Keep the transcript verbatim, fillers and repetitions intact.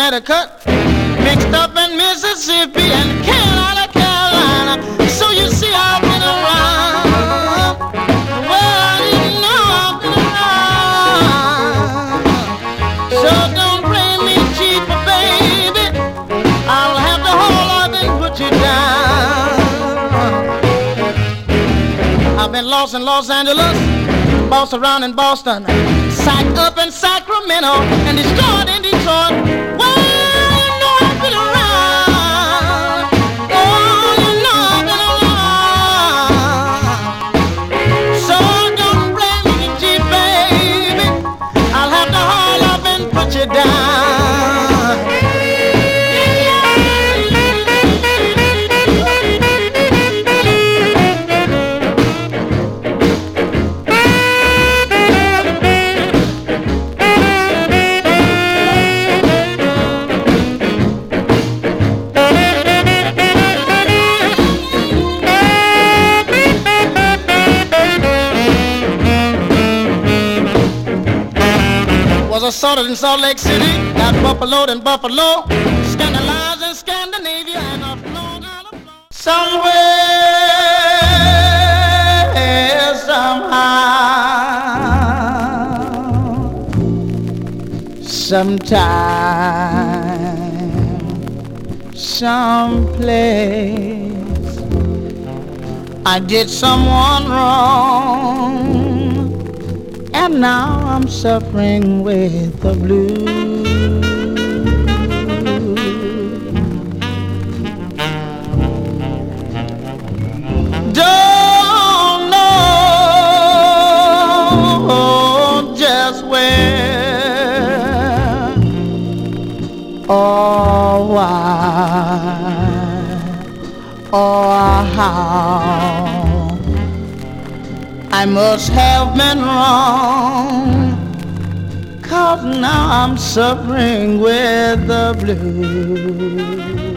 Connecticut, mixed up in Mississippi and Carolina, Carolina. So you see I've been around. Well, I didn't know I've been around. So don't play me cheap, baby. I'll have to haul up and put you down. I've been lost in Los Angeles, bossed around in Boston, sacked up in Sacramento, and destroyed in Detroit. Well, you know I've been around. Oh, you know I've been around. So don't blame me, cheap baby. I'll have to haul up and put you down. Assaulted in Salt Lake City, got buffaloed in Buffalo, scandalized in Scandinavia, and a flown out of somewhere, somehow, sometime, someplace, I did someone wrong. And now I'm suffering with the blues. Don't know just where or why or how I must have been wrong, 'cause now I'm suffering with the blues.